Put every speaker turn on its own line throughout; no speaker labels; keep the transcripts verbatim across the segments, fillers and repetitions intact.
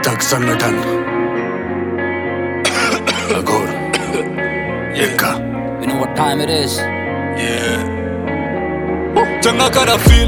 तक संगठन अघोर एका.
You know what time it is?
Yeah.
चंगा करा फील,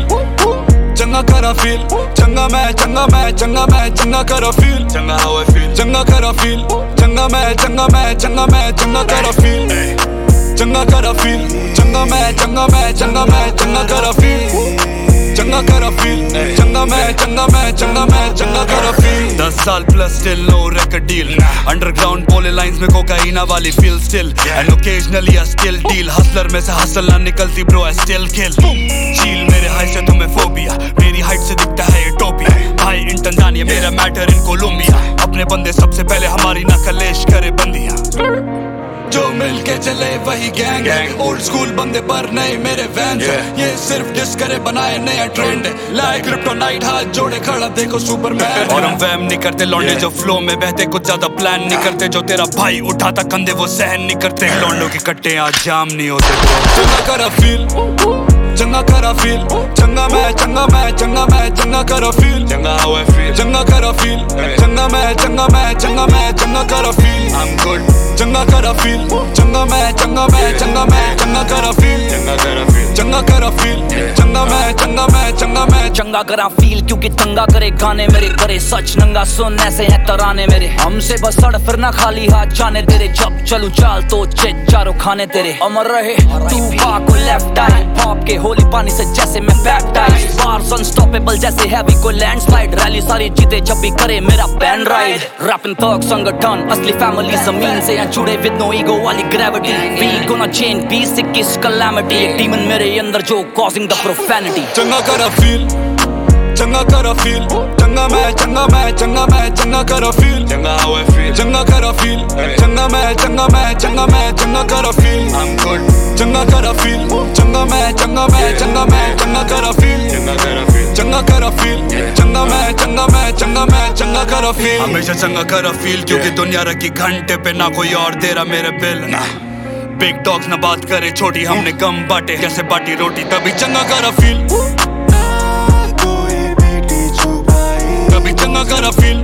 चंगा करा फील, चंगा मैं चंगा मैं चंगा मैं चंगा करा फील,
चंगा how I feel.
चंगा करा फील, चंगा मैं चंगा मैं चंगा मैं चंगा करा फील, चंगा करा फील, चंगा मैं चंगा मैं चंगा मैं चंगा करा फील, चंगा करा फील, चंगा मैं चंगा मैं चंगा मैं चंगा करा फील.
दस साल plus still no record deal. Underground पोले लाइंस में कोकाइना वाली feel still. And occasionally a skill deal. Hustler में से hustle ना निकलती bro I still kill. Chill मेरे हाई से तुम्हें phobia. मेरी हाइट से दिखता है ये टोपी. भाई इन तंजानिया मेरा मैटर इन कोलंबिया. अपने बंदे सबसे पहले हमारी नकलेश करे बंदियां.
जो मिलके चले वही गैंग है. ओल्ड स्कूल बंदे पर नहीं मेरे वैन है. ये सिर्फ डिस करे बनाए नया ट्रेंड है. लाइक क्रिप्टोनाइट हाथ जोड़े खड़ा देखो सुपरमैन.
और हम वैम नहीं करते लौंडे जो फ्लो में बहते कुछ ज्यादा प्लान नहीं करते. जो तेरा भाई उठाता कंधे वो सहन नहीं करते. लौंडों के कट्टे आज जाम नहीं होते.
चंगा करा फील, चंगा करा फील, चंगा मैं चंगा मैं चंगा मैं चंगा करा फील,
चंगा how I feel.
चंगा करा फील, चंगा मैं चंगा मैं चंगा मैं चंगा करा फील.
I'm good.
चंगा करा फील, चंगा मैं चंगा मैं चंगा मैं चंगा करा फील,
चंगा करा feel.
चंगा करा फील, चंगा मैं चंगा मैं चंगा मैं
चंगा करा फील क्योंकि तंगा करे गाने मेरे. करे सच नंगा सुन ऐसे हैं तराने मेरे. हमसे बस सड़ फिर ना खाली हाथ जाने तेरे. जब चलू चाल तो चेक चारों खाने तेरे. अमर रहे तू पाक लेफ्ट आई पॉप के होली पानी से जैसे मैं बैप्टाइज. बार्स अनस्टॉपेबल जैसे हैवी को लैंडस्लाइड. रैली सारी जीते जब भी करे मेरा बैंड राइड. रैपिंग थग संगठन असली फैमिली जमीन से जुड़े विद नो ईगो वाली gravity. We gonna change peace किस कैलामिटी. एक डीमन मेरे अंदर जो कॉजिंग द प्रोफैनिटी.
चंगा करा फील, चंगा करा फील, चंगा मैं चंगा मैं चंगा मैं चंगा करा फील,
चंगा how I feel.
चंगा करा फील, चंगा मैं चंगा मैं चंगा मैं चंगा करा फील.
I'm good.
चंगा करा फील, चंगा मैं चंगा मैं चंगा मैं चंगा करा फील,
चंगा करा feel.
चंगा करा फील, चंगा मैं चंगा मैं चंगा मैं चंगा करा फील.
हमेशा चंगा करा फील क्योंकि दुनिया रखी घंटे पे ना कोई और दे रहा मेरे बिल. बिग डॉग्स ना बात करे छोटी हमने कम बाटे. कैसे बाटी रोटी तभी
चंगा करा फील, तभी चंगा करा फील.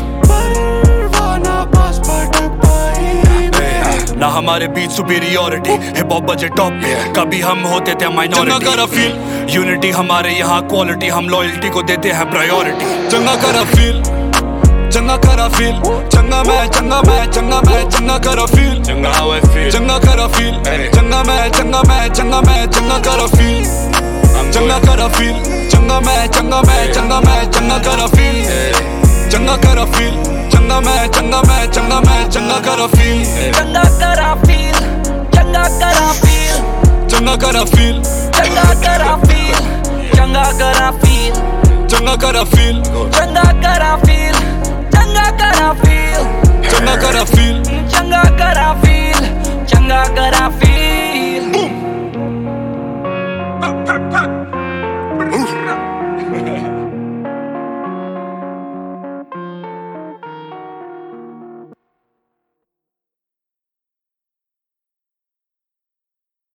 ना हमारे बीच सुपीरियोरिटी. हिप हॉप बजे टॉप पे कभी हम होते थे
चंगा
माइनॉरिटी.
करा फील,
यूनिटी हमारे यहाँ क्वालिटी. हम लॉयल्टी को देते हैं प्रायोरिटी.
चंगा करा फील, चंगा करा फील, चंगा मैं चंगा मैं चंगा मैं चंगा करा फील,
चंगा how I feel.
चंगा करा फील, चंगा मैं चंगा मैं चंगा मैं चंगा करा फील, चंगा करा फील, चंगा मैं चंगा मैं चंगा मैं चंगा करा फील, चंगा करा फील, चंगा मैं चंगा मैं चंगा मैं चंगा करा फील.
चंगा करा फील, चंगा करा फील,
चंगा करा फील,
चंगा करा फील, चंगा करा फील,
चंगा करा फील.